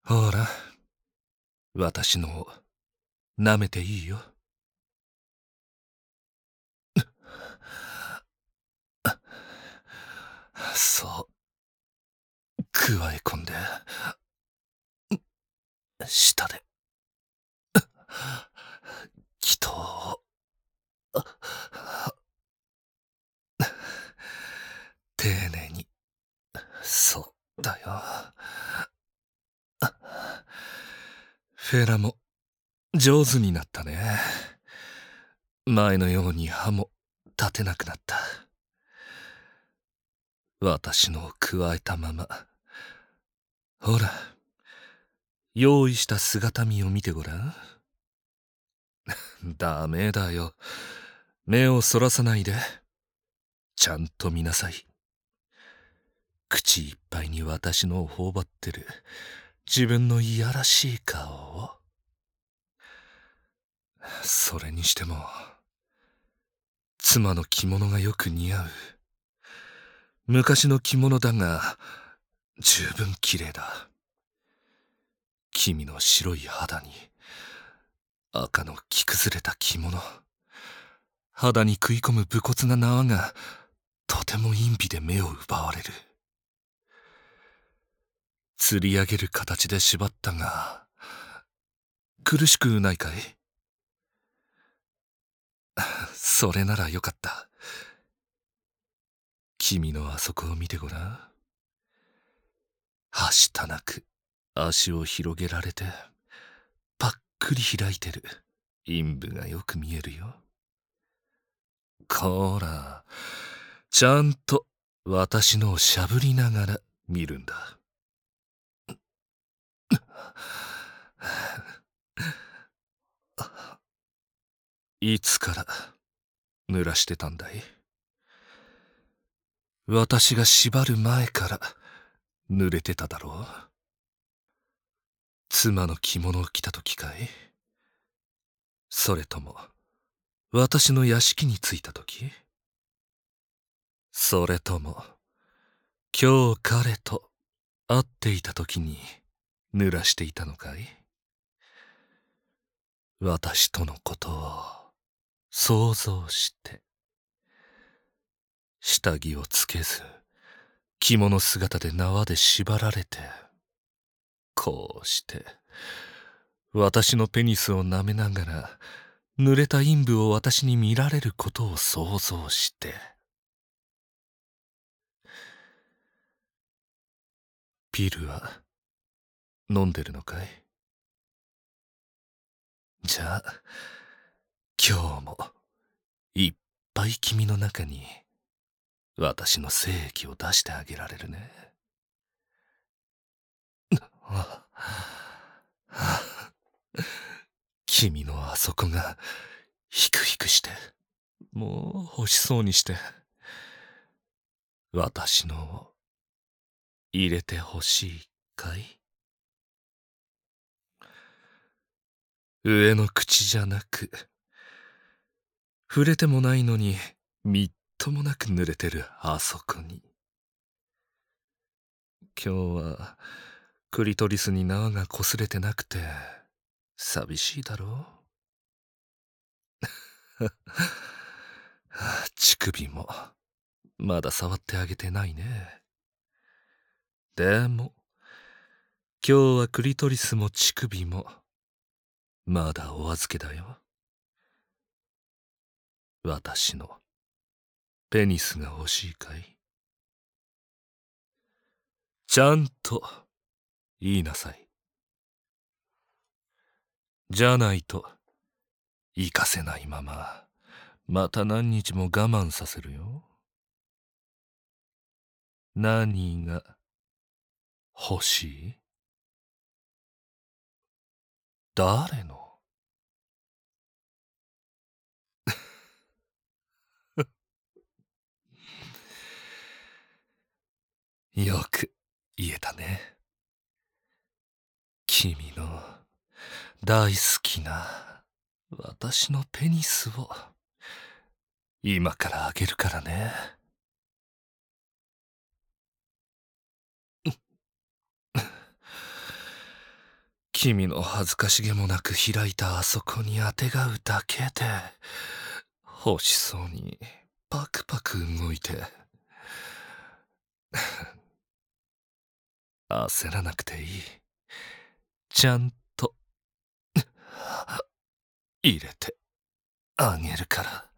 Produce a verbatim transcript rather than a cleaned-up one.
ほら、私のを舐めていいよ。そう、くわえ込んで、舌で、祈祷を、丁寧に、そうだよ。フェラも上手になったね。前のように歯も立てなくなった。私のをくわえたまま。ほら、用意した姿見を見てごらん。ダメだよ。目をそらさないで。ちゃんと見なさい。口いっぱいに私のを頬張ってる自分のいやらしい顔を。それにしても、妻の着物がよく似合う。昔の着物だが、十分綺麗だ。君の白い肌に、赤の着崩れた着物。肌に食い込む武骨な縄が、とても陰美で目を奪われる。吊り上げる形で縛ったが、苦しくないかい？それならよかった。君のあそこを見てごらん。はしたなく足を広げられて、ぱっくり開いてる陰部がよく見えるよ。こら、ちゃんと私のをしゃぶりながら見るんだ。いつから濡らしてたんだい？私が縛る前から濡れてただろう。妻の着物を着た時かい？それとも私の屋敷に着いた時？それとも今日彼と会っていた時に濡らしていたのかい？私とのことを想像して、下着をつけず着物姿で縄で縛られて、こうして私のペニスを舐めながら濡れた陰部を私に見られることを想像して。ピルは飲んでるのかい？じゃあ今日もいっぱい君の中に私の精液を出してあげられるね。ああ、君のあそこがヒクヒクして、もう欲しそうにして、私のを入れてほしいかい？上の口じゃなく、触れてもないのにみっともなく濡れてるあそこに。今日はクリトリスに縄が擦れてなくて寂しいだろう？乳首もまだ触ってあげてないね。でも今日はクリトリスも乳首もまだお預けだよ。私のペニスが欲しいかい？ちゃんと言いなさい。じゃないと行かせないまままた何日も我慢させるよ。何が欲しい？誰の？よく言えたね。君の大好きな私のペニスを今からあげるからね。 君の恥ずかしげもなく開いたあそこにあてがうだけで欲しそうにパクパク動いて焦らなくていい。ちゃんと入れてあげるから。